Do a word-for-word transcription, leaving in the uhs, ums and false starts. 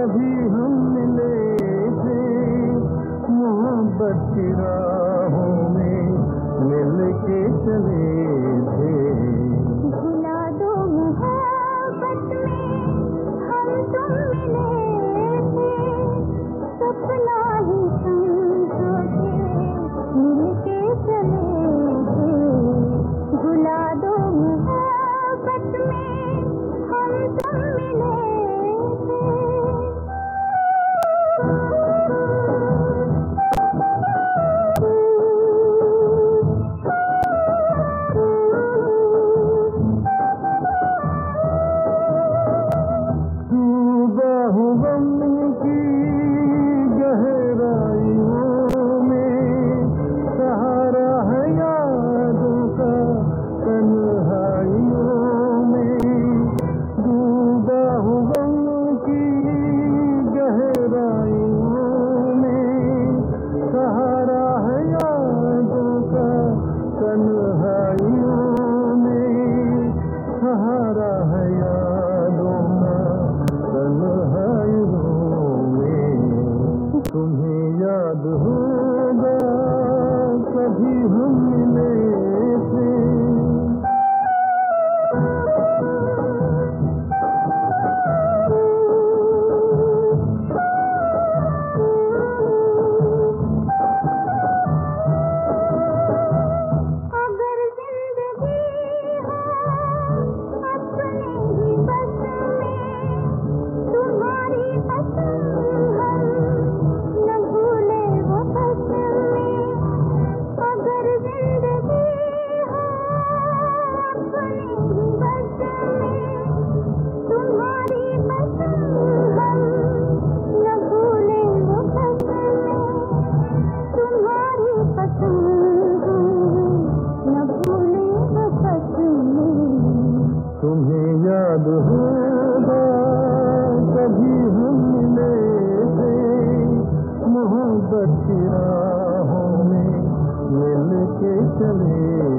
कभी हम मिले थे, मोहब्बत की राहों में मिल के चले थे। भुला दो मोहब्बत में हम तुम मिले थे, सपना ही समझो के मिल के चले थे। भुला दो मोहब्बत में हम तुम मिले थे। तुम्हें याद होगा कभी हम मिले थे। अगर जिंदगी हो अपने ही बस में, तुम्हारी पसंद हम न भूले वो बस में। अगर जिंदगी हो अपने ही बस में, तुम्हारी पसंद हम न भूले वो बस में। तुम्हारी पसंद हम न भूले वो बस में। तुम्हें याद होगा कभी हम मिले थे, मोहब्बत की राहों में मिल के चले